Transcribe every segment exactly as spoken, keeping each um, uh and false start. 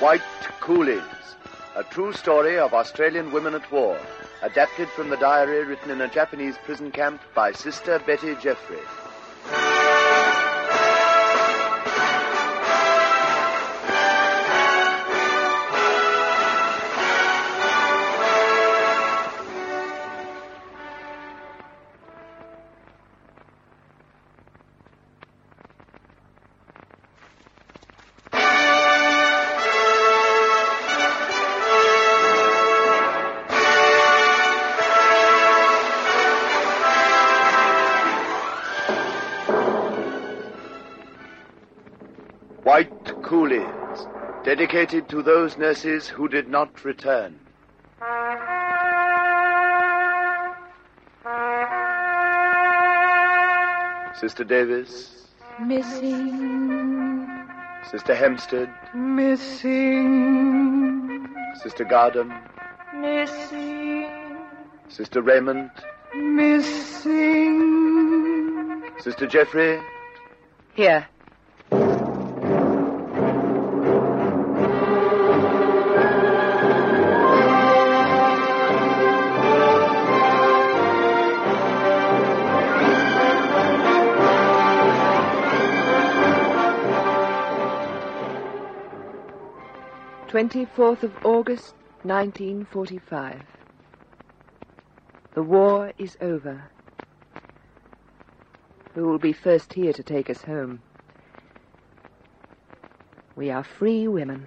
White Coolies, a true story of Australian women at war, adapted from the diary written in a Japanese prison camp by Sister Betty Jeffrey. White Coolies, dedicated to those nurses who did not return. Sister Davis. Missing. Sister Hempstead. Missing. Sister Garden. Missing. Sister Raymond. Missing. Sister Jeffrey. Here. twenty-fourth of August, nineteen forty-five. The war is over. Who will be first here to take us home? We are free women.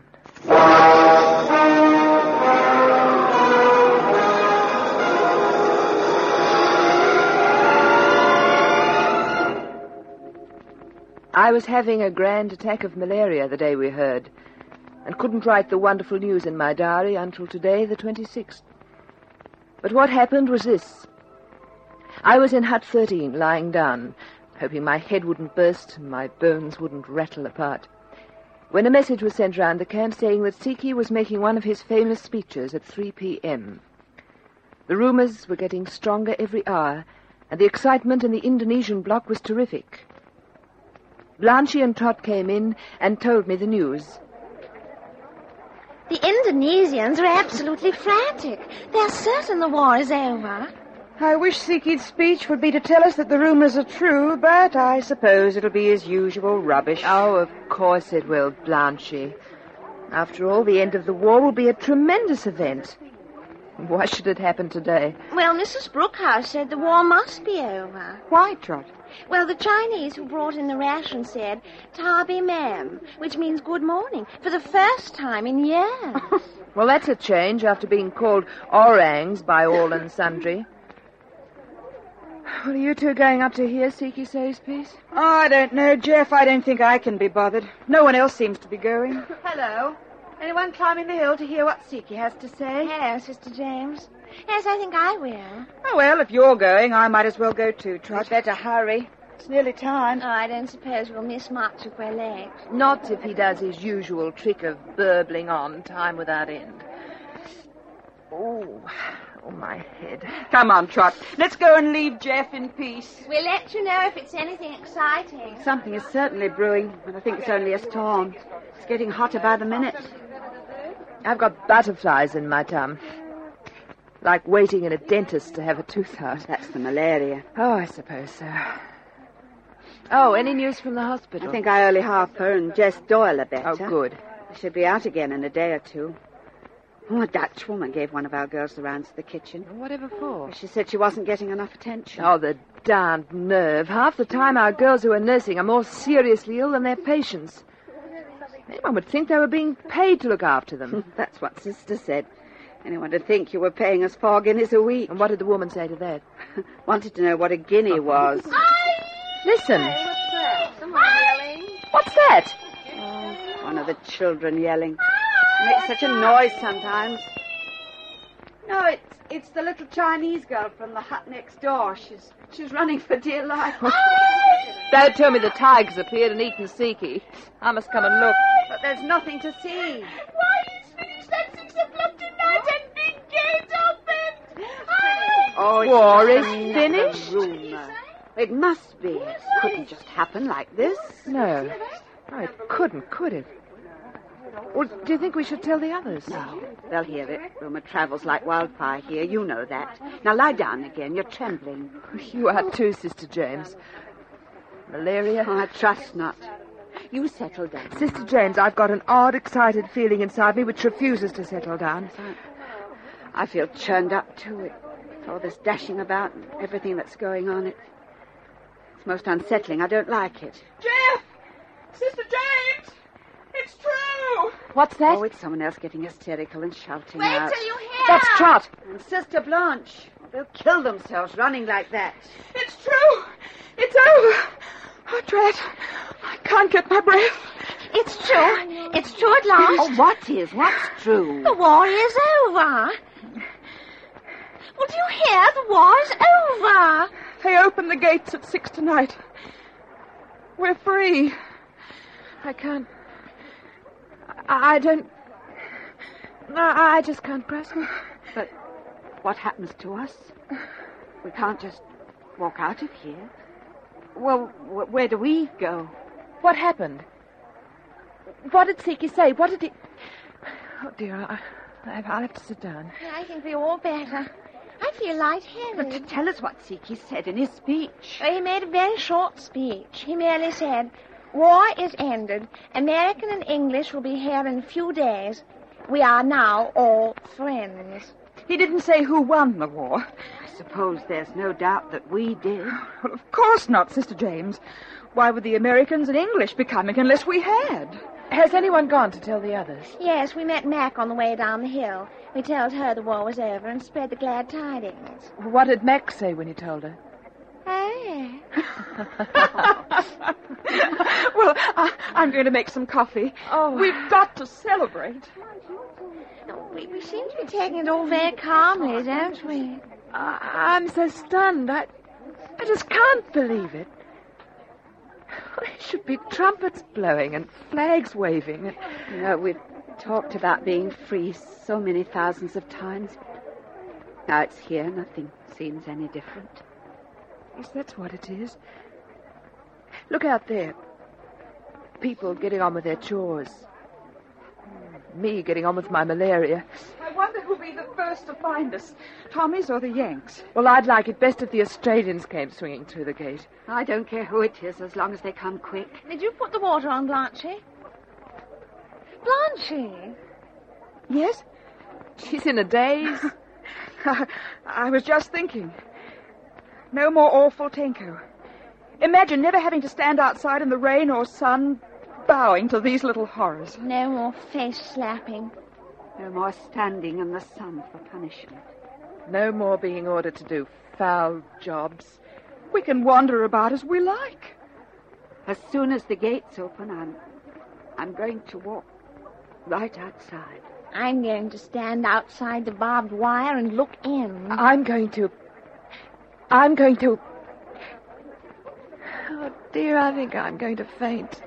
I was having a grand attack of malaria the day we heard, and couldn't write the wonderful news in my diary until today, the twenty-sixth. But what happened was this. I was in hut thirteen, lying down, hoping my head wouldn't burst and my bones wouldn't rattle apart, when a message was sent round the camp saying that Siki was making one of his famous speeches at three p.m. The rumors were getting stronger every hour, and the excitement in the Indonesian block was terrific. Blanche and Trot came in and told me the news. The Indonesians are absolutely frantic. They're certain the war is over. I wish Siki's speech would be to tell us that the rumors are true, but I suppose it'll be his usual rubbish. Oh, of course it will, Blanche. After all, the end of the war will be a tremendous event. Why should it happen today? Well, Missus Brookhouse said the war must be over. Why, Trot? Well, the Chinese who brought in the ration said, Tabi ma'am, which means good morning, for the first time in years. Well, that's a change after being called orangs by all and sundry. What are you two going up to hear, Siki says, please? Oh, I don't know, Jeff. I don't think I can be bothered. No one else seems to be going. Hello. Anyone climbing the hill to hear what Siki has to say? Hello, Sister James. Yes, I think I will. Oh, well, if you're going, I might as well go too, Trot. You'd better hurry. It's nearly time. Oh, I don't suppose we'll miss much if we're late. Not if he does his usual trick of burbling on time without end. Oh, oh, my head. Come on, Trot. Let's go and leave Jeff in peace. We'll let you know if it's anything exciting. Something is certainly brewing, but I think it's only a storm. It's getting hotter by the minute. I've got butterflies in my tongue. Like waiting in a dentist to have a tooth out. That's the malaria. Oh, I suppose so. Oh, any news from the hospital? I think I only Harper and Jess Doyle are better. Oh, good. They should be out again in a day or two. Oh, a Dutch woman gave one of our girls the rounds to the kitchen. Whatever for? She said she wasn't getting enough attention. Oh, the darned nerve. Half the time our girls who are nursing are more seriously ill than their patients. Anyone would think they were being paid to look after them. That's what Sister said. Anyone would think you were paying us four guineas a week. And what did the woman say to that? Wanted to know what a guinea was. Listen. What's that? Someone yelling. What's that? Oh, one of the children yelling. It makes such a noise sometimes. No, it's it's the little Chinese girl from the hut next door. She's she's running for dear life. Don't tell me the tigers appeared and eaten Siki. I must come and look. But there's nothing to see. Why, he's finished at six o'clock tonight and big gates opened. Oh, it's War just is another finished? Rumor. It must be. It couldn't just happen like this. No. No, it couldn't, could it? Well, do you think we should tell the others? No, they'll hear it. Rumour travels like wildfire here. You know that. Now lie down again. You're trembling. You are too, Sister James. Malaria? Oh, I trust not. You settle down. Sister James, I've got an odd, excited feeling inside me which refuses to settle down. I feel churned up, too. It, all this dashing about and everything that's going on. It, it's most unsettling. I don't like it. Jeff! Sister James! It's true! What's that? Oh, it's someone else getting hysterical and shouting Wait out. till you hear. That's Trot. And Sister Blanche. They'll kill themselves running like that. It's true! It's over! Oh, Drat, I can't get my breath. It's true. It's true at last. Oh, what is? What's true? The war is over. Well, do you hear? The war is over. They open the gates at six tonight. We're free. I can't... I, I don't... No, I just can't grasp it. But what happens to us? We can't just walk out of here. Well, wh- where do we go? What happened? What did Siki say? What did he... Oh, dear, I, I, I'll have to sit down. I think we're all better. I feel lightheaded. But to tell us what Siki said in his speech. He made a very short speech. He merely said, war is ended. American and English will be here in a few days. We are now all friends. He didn't say who won the war. I suppose there's no doubt that we did. Well, of course not, Sister James. Why would the Americans and English be coming unless we had? Has anyone gone to tell the others? Yes, we met Mac on the way down the hill. We told her the war was over and spread the glad tidings. What did Mac say when you told her? Hey. Well, I, I'm going to make some coffee. Oh. We've got to celebrate. We, we seem to be taking it all very calmly, don't we? I, I'm so stunned. I, I just can't believe it. There should be trumpets blowing and flags waving. You know, we've talked about being free so many thousands of times. Now it's here, nothing seems any different. Yes, that's what it is. Look out there. People getting on with their chores. Me getting on with my malaria. I wonder who'll be the first to find us, Tommies or the Yanks. Well, I'd like it best if the Australians came swinging through the gate. I don't care who it is, as long as they come quick. Did you put the water on, Blanchie? Blanchie? Yes? She's in a daze. I was just thinking. No more awful Tenko. Imagine never having to stand outside in the rain or sun, bowing to these little horrors. No more face slapping. No more standing in the sun for punishment. No more being ordered to do foul jobs. We can wander about as we like. As soon as the gates open, I'm, I'm going to walk right outside. I'm going to stand outside the barbed wire and look in. I'm going to... I'm going to... Oh, dear, I think I'm going to faint.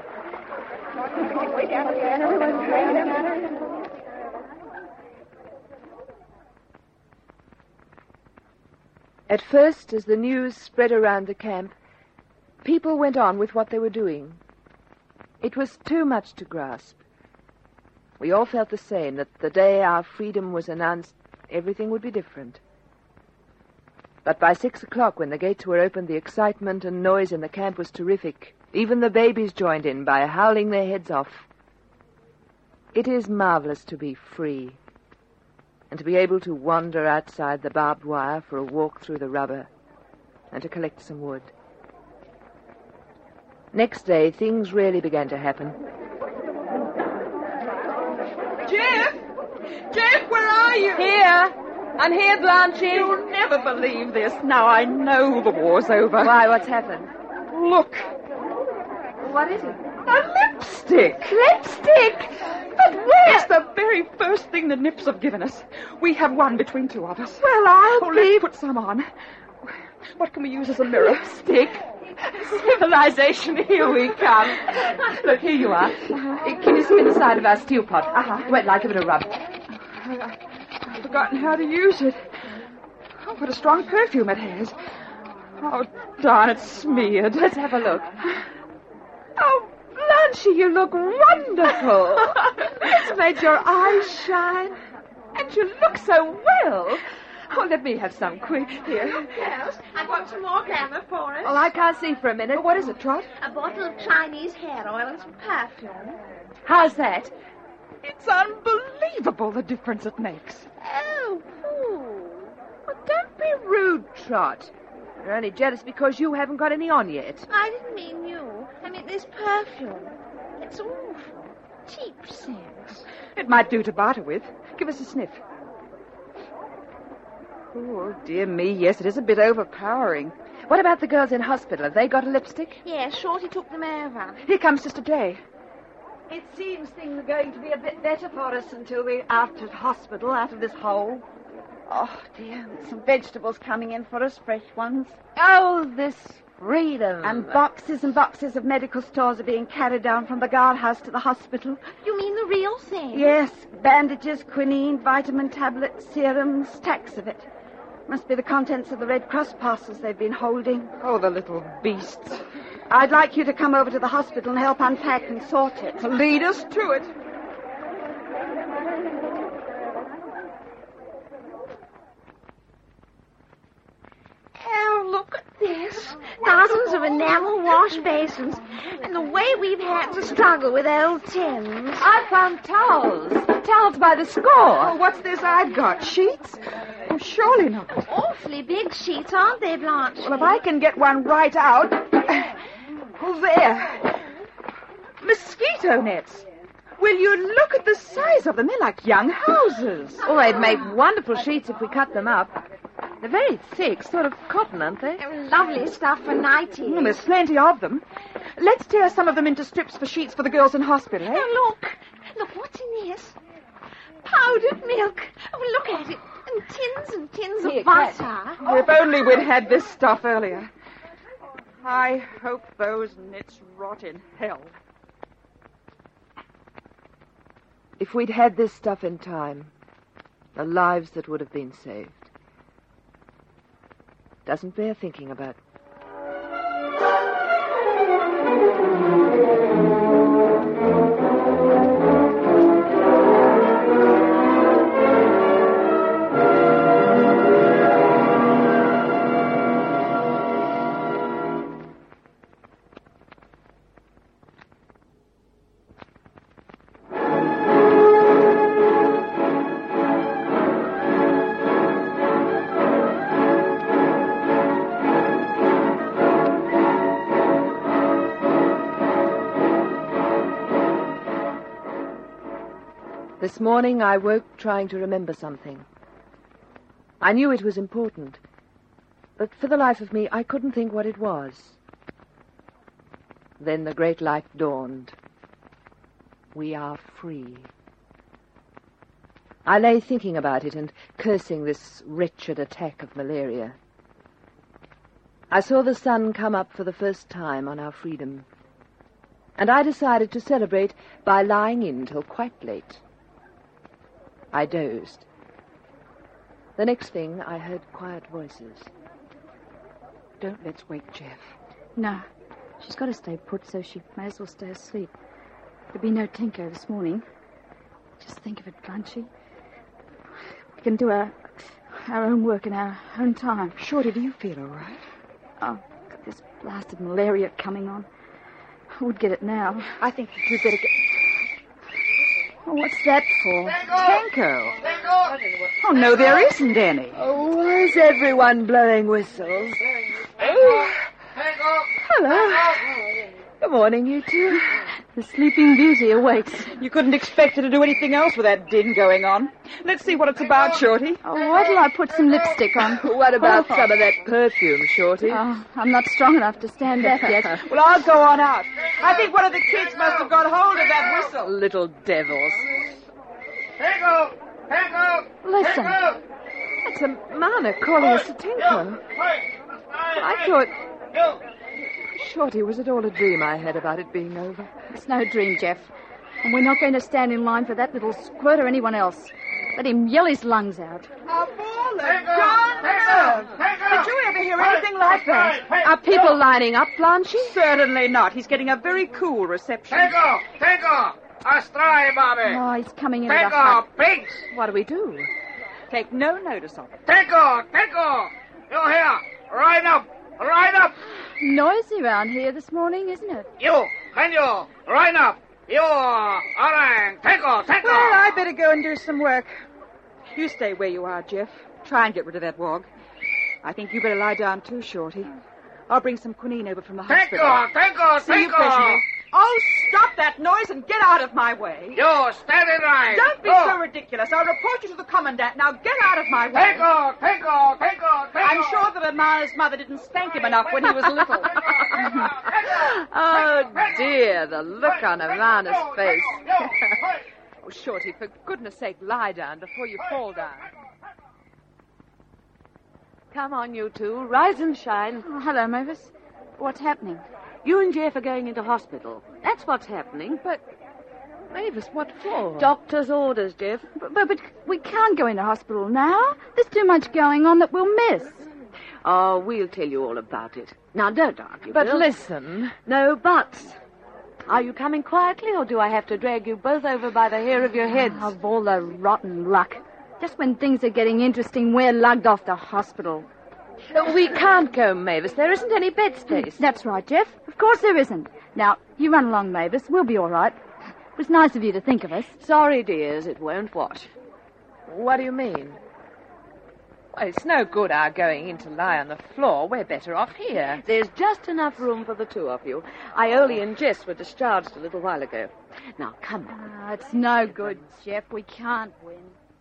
At first, as the news spread around the camp, people went on with what they were doing. It was too much to grasp. We all felt the same, that the day our freedom was announced, everything would be different. But by six o'clock, when the gates were opened, the excitement and noise in the camp was terrific. Even the babies joined in by howling their heads off. It is marvelous to be free, and to be able to wander outside the barbed wire for a walk through the rubber, and to collect some wood. Next day, things really began to happen. Jeff! Jeff, where are you? Here! I'm here, Blanchie. You'll never believe this. Now I know the war's over. Why, what's happened? Look. What is it? A lipstick. Lipstick! But where? It's the very first thing the Nips have given us. We have one between two of us. Well, I'll oh, be... let's put some on. What can we use as a mirror? Lipstick? Civilization, here we come. Look, here you are. Uh, Can you spin the side of our stew pot? Uh-huh. Wait, like, give it a rub. I, I've forgotten how to use it. Oh, what a strong perfume it has. Oh, darn, it's smeared. Let's have a look. Oh, Blanchie, you look wonderful. It's made your eyes shine. And you look so well. Oh, let me have some quick here. Yes, I got some more glamour for us. Well, I can't see for a minute. What is it, Trot? A bottle of Chinese hair oil and some perfume. How's that? It's unbelievable the difference it makes. Oh, Pooh. Well, don't be rude, Trot. You're only jealous because you haven't got any on yet. I didn't mean you. I mean this perfume. It's awful. Cheap scent. It might do to barter with. Give us a sniff. Oh, dear me, yes, it is a bit overpowering. What about the girls in hospital? Have they got a lipstick? Yes, Shorty took them over. Here comes Sister Day. It seems things are going to be a bit better for us until we're out of hospital, out of this hole. Oh, dear, some vegetables coming in for us, fresh ones. Oh, this freedom. And boxes and boxes of medical stores are being carried down from the guardhouse to the hospital. You mean the real thing? Yes, bandages, quinine, vitamin tablets, serums, stacks of it. Must be the contents of the Red Cross parcels they've been holding. Oh, the little beasts. I'd like you to come over to the hospital and help unpack and sort it. Lead us to it. Oh, look at this. Thousands of enamel wash basins. And the way we've had to struggle with old tins. I found towels. Towels by the score. Oh, what's this I've got? Sheets? Oh, surely not. Awfully big sheets, aren't they, Blanche? Well, if I can get one right out. Oh, there. Mosquito nets. Will you look at the size of them? They're like young houses. Oh, they'd make wonderful sheets if we cut them up. They're very thick, sort of cotton, aren't they? Oh, lovely stuff for nighties. Mm, there's plenty of them. Let's tear some of them into strips for sheets for the girls in hospital, eh? Oh, look. Look, what's in this? Powdered milk. Oh, look at it. And tins and tins Here, of butter. Cat. Oh, if only we'd had this stuff earlier. I hope those nits rot in hell. If we'd had this stuff in time, the lives that would have been saved. Doesn't bear thinking about. This morning I woke trying to remember something. I knew it was important, but for the life of me I couldn't think what it was. Then the great light dawned. We are free. I lay thinking about it and cursing this wretched attack of malaria. I saw the sun come up for the first time on our freedom, and I decided to celebrate by lying in till quite late. I dozed. The next thing, I heard quiet voices. Don't let's wake Jeff. No. She's got to stay put, so she may as well stay asleep. There'll be no Tinko this morning. Just think of it, Blunchy. We can do our, our own work in our own time. Shorty, do you feel all right? Oh, got this blasted malaria coming on. I would get it now. I think you'd better get... Oh, what's that for? Tanko. Oh, no, there isn't any. Oh, why is everyone blowing whistles? Oh. Hello. Good morning, you two. The Sleeping Beauty awakes. You couldn't expect her to do anything else with that din going on. Let's see what it's about, Shorty. Oh, what'll I put some lipstick on? What about oh. some of that perfume, Shorty? Oh, I'm not strong enough to stand that yet. Well, I'll go on out. I think one of the kids must have got hold of that whistle. Little devils. Tanko! Tanko! Listen. Tanko! That's a man calling us to Tinko. I thought... Shorty, was it all a dream I had about it being over? It's no dream, Jeff. And we're not going to stand in line for that little squirt or anyone else. Let him yell his lungs out. A ball of gone nerve! Did you ever hear anything like that? Are people lining up, Blanchy? Certainly not. He's getting a very cool reception. Tanko! Tanko! Astray, Bobby. Oh, he's coming into Take the hut. off, pigs. What do we do? Take no notice of it. Take off, take off. You here. Right up, right up. Noisy around here this morning, isn't it? You, can you, right up. You, all right. Take off, take Well, off. I better go and do some work. You stay where you are, Jeff. Try and get rid of that wog. I think you better lie down too, Shorty. I'll bring some quinine over from the Take hospital. off, take off, See you take off. presently. Oh, stop that noise and get out of my way. You, steady right. Don't be Oh. so ridiculous. I'll report you to the commandant. Now get out of my way. Take off, take off, take off, take I'm off. sure that Amara's mother didn't spank him enough when he was little. Oh, dear, the look on Amana's face. Oh, Shorty, for goodness sake, lie down before you fall down. Come on, you two. Rise and shine. Oh, hello, Mavis. What's happening? You and Jeff are going into hospital. That's what's happening. But, Mavis, what for? Doctor's orders, Jeff. But, but, but we can't go into hospital now. There's too much going on that we'll miss. Oh, we'll tell you all about it. Now, don't argue, But Bill. listen. No buts. Are you coming quietly, or do I have to drag you both over by the hair of your heads? Of all the rotten luck. Just when things are getting interesting, we're lugged off to hospital. We can't go, Mavis. There isn't any bed space. That's right, Jeff. Of course there isn't. Now, you run along, Mavis. We'll be all right. It was nice of you to think of us. Sorry, dears, it won't what. What do you mean? Well, it's no good our going in to lie on the floor. We're better off here. There's just enough room for the two of you. Iole and Jess were discharged a little while ago. Now, come on. Ah, it's no good, Jeff. We can't win.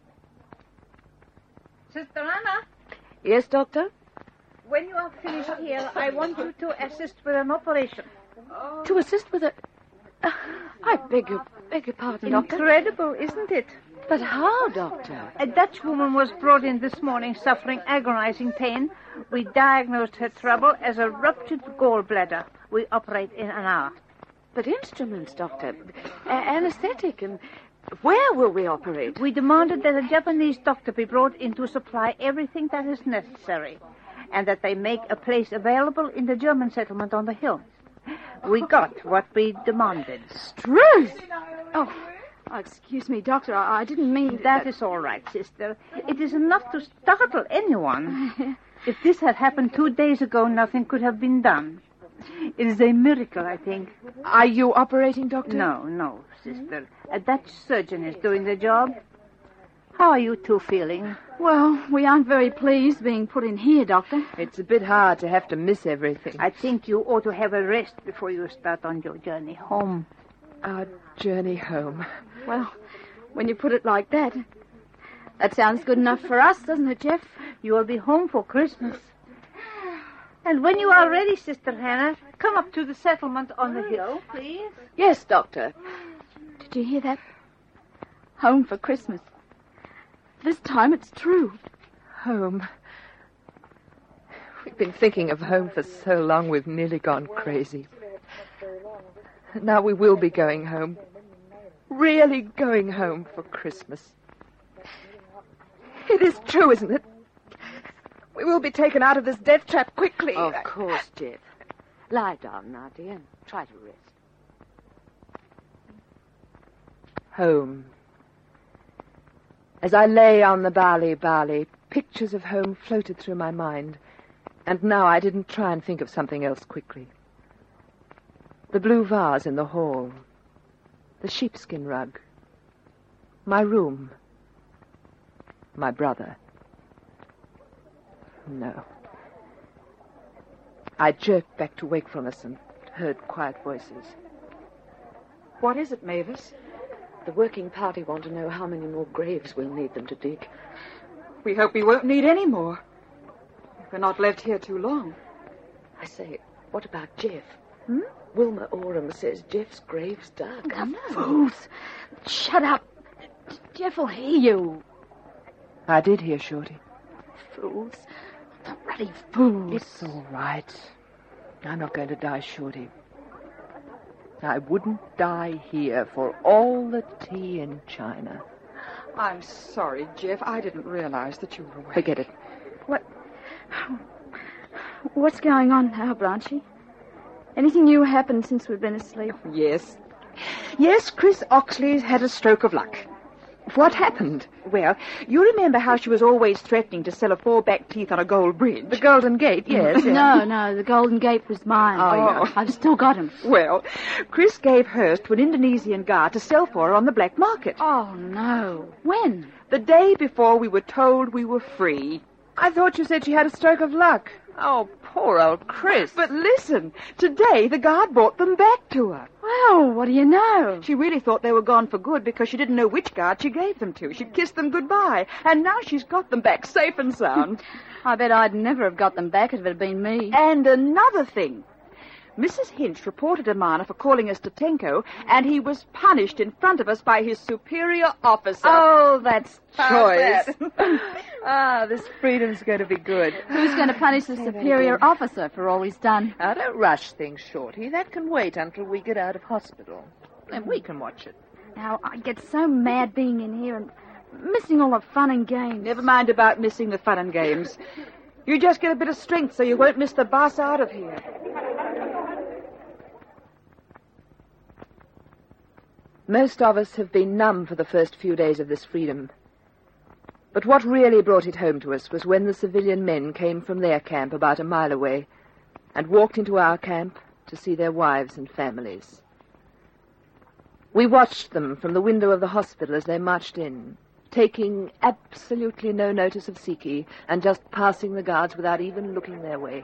Sister Anna, Yes, Doctor? when you are finished here, I want you to assist with an operation. To assist with a... Uh, I beg your, beg your pardon, Doctor. Incredible, isn't it? But how, Doctor? A Dutch woman was brought in this morning suffering agonizing pain. We diagnosed her trouble as a ruptured gallbladder. We operate in an hour. But instruments, Doctor. A- anesthetic and... Where will we operate? We demanded that a Japanese doctor be brought in to supply everything that is necessary, and that they make a place available in the German settlement on the hill. We got what we demanded. Struth! Oh, oh, excuse me, Doctor. I, I didn't mean... That is all right, sister. It is enough to startle anyone. If this had happened two days ago, nothing could have been done. It is a miracle, I think. Are you operating, Doctor? No, no, sister. A Dutch surgeon is doing the job. How are you two feeling? Well, we aren't very pleased being put in here, Doctor. It's a bit hard to have to miss everything. I think you ought to have a rest before you start on your journey home. Our journey home. Well, when you put it like that, that sounds good enough for us, doesn't it, Jeff? You will be home for Christmas. And when you are ready, Sister Hannah, come up to the settlement on the hill, please. Yes, Doctor. Did you hear that? Home for Christmas. This time it's true. Home. We've been thinking of home for so long we've nearly gone crazy. Now we will be going home. Really going home for Christmas. It is true, isn't it? We will be taken out of this death trap quickly. Of course, Jeff. Lie down now, dear, and try to rest. Home. As I lay on the Bali Bali, pictures of home floated through my mind, and now I didn't try and think of something else quickly. The blue vase in the hall, the sheepskin rug, my room, my brother. No. I jerked back to wakefulness and heard quiet voices. What is it, Mavis? The working party want to know how many more graves we'll need them to dig. We hope we won't need any more. We're not left here too long. I say, what about Jeff? Hmm? Wilma Oram says Jeff's grave's dug. The fools! Shut up. Jeff will hear you. I did hear Shorty. Fools. The bloody fools. It's all right. I'm not going to die, Shorty. I wouldn't die here for all the tea in China. I'm sorry, Jeff. I didn't realize that you were away. Forget it. What? What's going on now, Blanchie? Anything new happened since we've been asleep? Yes. Yes, Chris Oxley's had a stroke of luck. What happened? Well, you remember how she was always threatening to sell her four back teeth on a gold bridge? The Golden Gate, yes. yeah. No, no, the Golden Gate was mine. Oh, yeah. I've still got him. Well, Chris gave hers to an Indonesian guard to sell for her on the black market. Oh, no. When? The day before we were told we were free. I thought you said she had a stroke of luck. Oh, poor old Chris. But listen, today the guard brought them back to her. Well, what do you know? She really thought they were gone for good because she didn't know which guard she gave them to. She'd kissed them goodbye, and now she's got them back safe and sound. I bet I'd never have got them back if it had been me. And another thing. Missus Hinch reported a miner for calling us Tatenko, and he was punished in front of us by his superior officer. Oh, that's How's choice. Ah, this freedom's going to be good. Who's going to punish the superior officer for all he's done? Now, don't rush things, Shorty. That can wait until we get out of hospital. Then we can watch it. Now, I get so mad being in here and missing all the fun and games. Never mind about missing the fun and games. You just get a bit of strength so you won't miss the bus out of here. Most of us have been numb for the first few days of this freedom. But what really brought it home to us was when the civilian men came from their camp about a mile away and walked into our camp to see their wives and families. We watched them from the window of the hospital as they marched in, taking absolutely no notice of Siki and just passing the guards without even looking their way.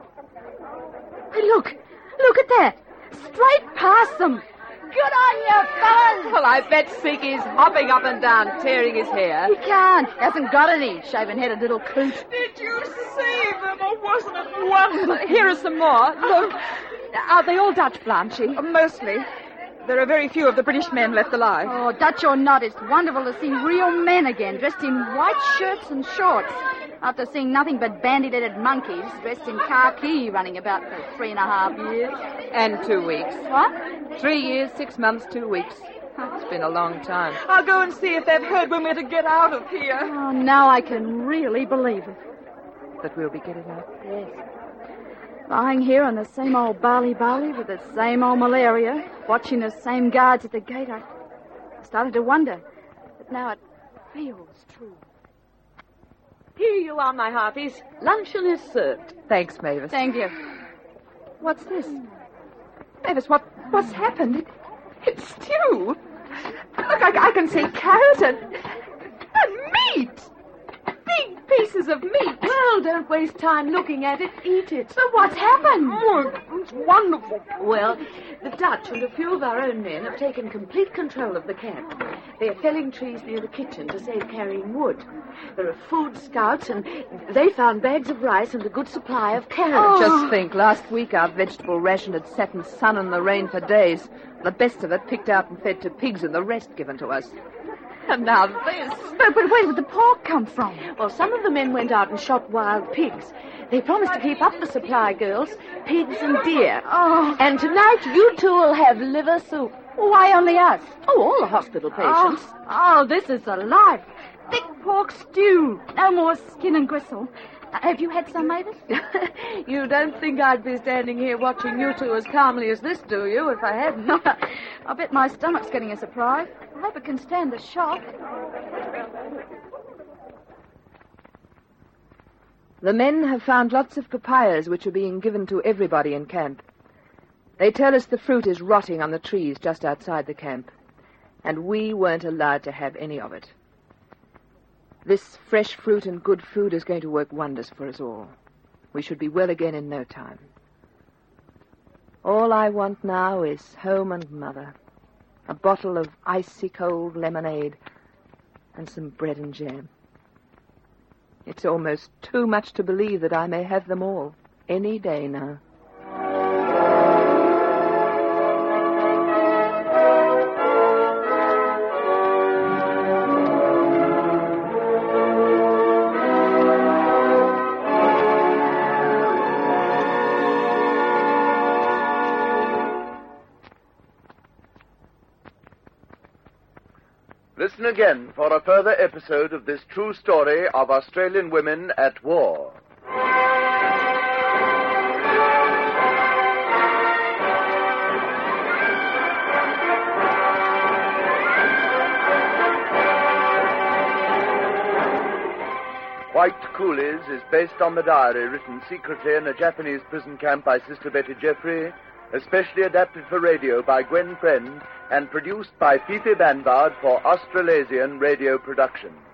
Hey, look! Look at that! Straight past them! Good on you, fellas! Well, I bet Siki's hopping up and down, tearing his hair. He can't. He hasn't got any. Shaven-headed little coot. Did you see them, or wasn't it wonderful? Here are some more. Look. Are they all Dutch, Blanchy? Uh, mostly. There are very few of the British men left alive. Oh, Dutch or not, it's wonderful to see real men again, dressed in white shirts and shorts. After seeing nothing but bandy-headed monkeys dressed in khaki running about for three and a half years. And two weeks. What? Three years, six months, two weeks. It's been a long time. I'll go and see if they've heard when we're to get out of here. Oh, now I can really believe it. That we'll be getting out? Yes. Lying here on the same old barley-barley with the same old malaria, watching the same guards at the gate, I started to wonder. But now it feels true. Here you are, my hearties. Luncheon is served. Thanks, Mavis. Thank you. What's this? Mavis, what, what's happened? It, it's stew. Look, I, I can see carrot and, and meat. Big pieces of meat. Well, don't waste time looking at it. Eat it. But what's happened? Oh, it's wonderful. Well, the Dutch and a few of our own men have taken complete control of the camp. They are felling trees near the kitchen to save carrying wood. There are food scouts, and they found bags of rice and a good supply of carrots. Oh. Just think, last week our vegetable ration had sat in sun and the rain for days. The best of it picked out and fed to pigs and the rest given to us. And now this. But, but where did the pork come from? Well, some of the men went out and shot wild pigs. They promised to keep up the supply, girls. Pigs and deer. Oh. And tonight you two will have liver soup. Why only us? Oh, all the hospital patients. Oh, oh this is a life. Thick pork stew. No more skin and gristle. Uh, have you had some, Mavis? You don't think I'd be standing here watching you two as calmly as this, do you, if I hadn't? I bet my stomach's getting a surprise. I hope it can stand the shock. The men have found lots of papayas which are being given to everybody in camp. They tell us the fruit is rotting on the trees just outside the camp, and we weren't allowed to have any of it. This fresh fruit and good food is going to work wonders for us all. We should be well again in no time. All I want now is home and mother, a bottle of icy cold lemonade, and some bread and jam. It's almost too much to believe that I may have them all any day now. Listen again for a further episode of this true story of Australian women at war. Coolies is based on the diary written secretly in a Japanese prison camp by Sister Betty Jeffrey, especially adapted for radio by Gwen Friend, and produced by Fifi Banvard for Australasian Radio Production.